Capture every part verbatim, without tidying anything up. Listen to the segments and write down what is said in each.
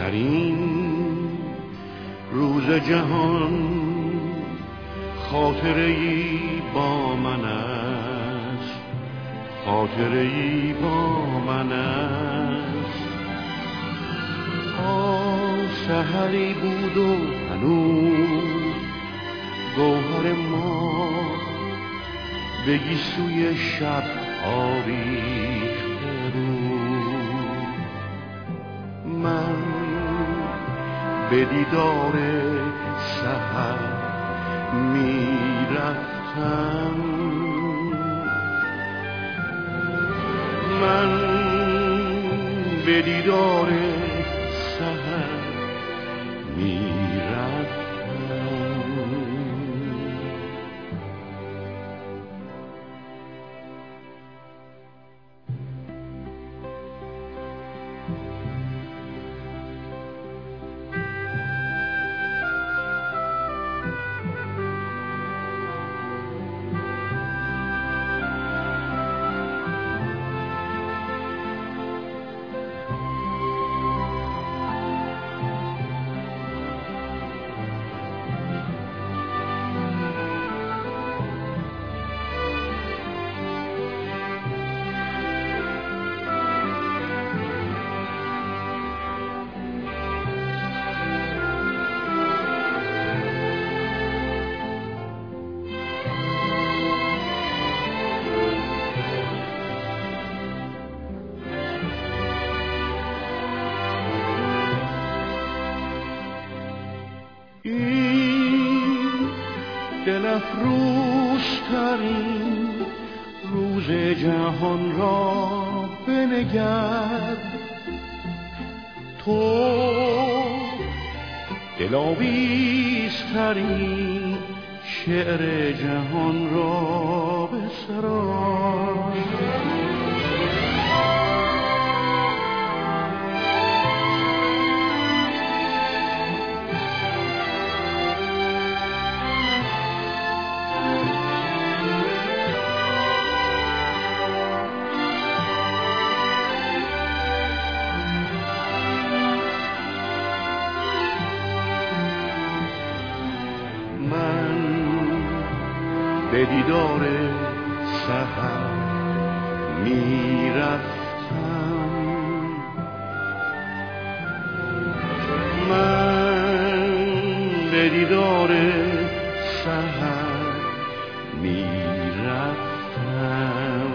ترین روز جهان خاطره ای با من است، خاطره ای با من است. آه سحری بود و هنوز گوهر ما به گیسوی شب آویخته بود. من به دیدار سحر می رفتم، من به دیدار سحر می رفتم. دل‌افروزترین روز جهان را بنگر، تو دلاویزترین شعر جهان را بسرای. به دیدار سحر می رفتم، من به دیدار سحر می رفتم.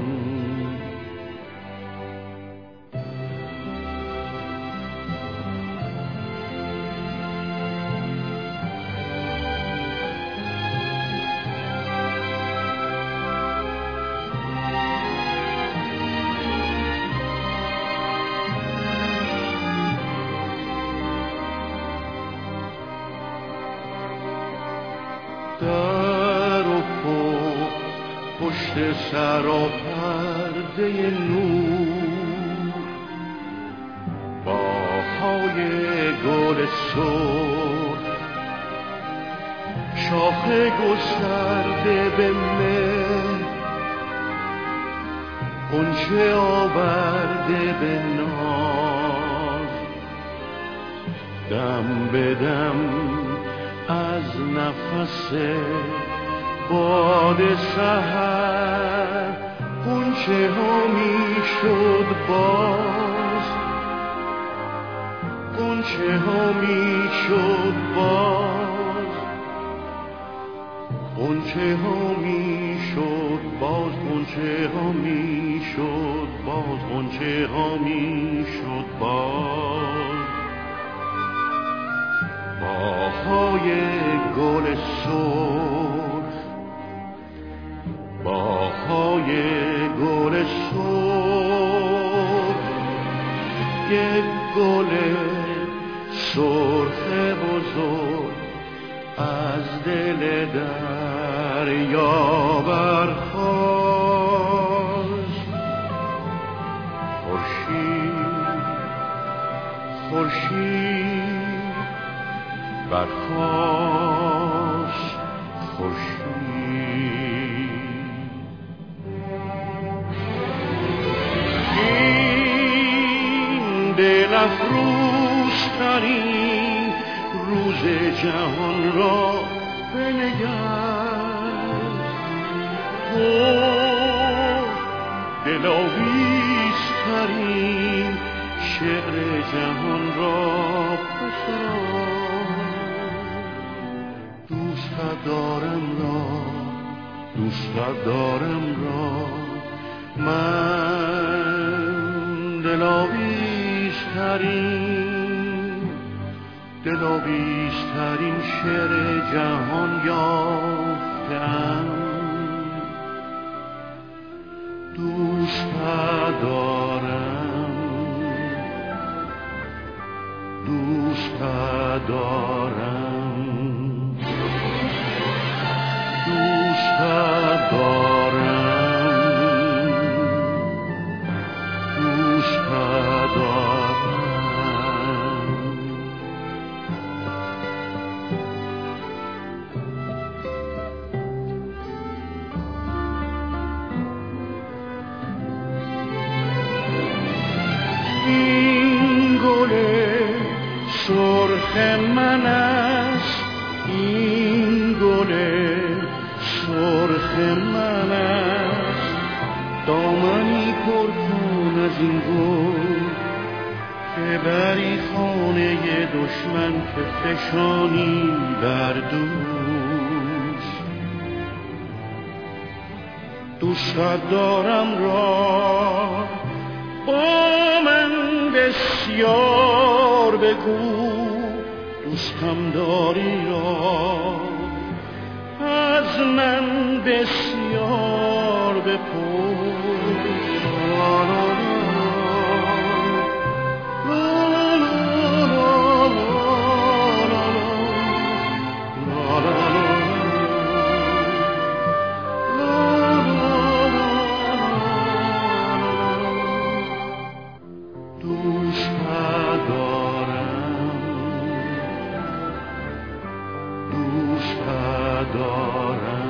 در و پشت سر و پرده نور، باهای گل سرخ، شاخ گسترده به مهر، غنچه آورده به ناز. دم به دم از نفس باد سحر غنچه ها می شد باز، غنچه ها می شد باز، غنچه ها می شد باز، غنچه ها می شد باز، غنچه ها می شد باز. باهای گل سرخ، باهای گل سرخ، یک گل سرخ بزرگ از دل دریا برخاست. خورشید خورشید برخاست، خورشید. این دل افروز دلآویزترین روز جهان را بنگر. تو دلآویزترین شعر جهان را بسرا. دوست دارم را دوست دارم را من دلآویزترین دلآویزترین شعر جهان یافتم. دوست دارم دوست دارم دوست دارم دوست دارم. این گل سرخ من است، این گل سرخ من است. دامنی پر کن از این گل که بری خانه دشمن که فشانی بر دوست. دوست دارم را با من بسیار بگو، دوستم داری را از من بسیار بپرس. دوست دارم دوست دارم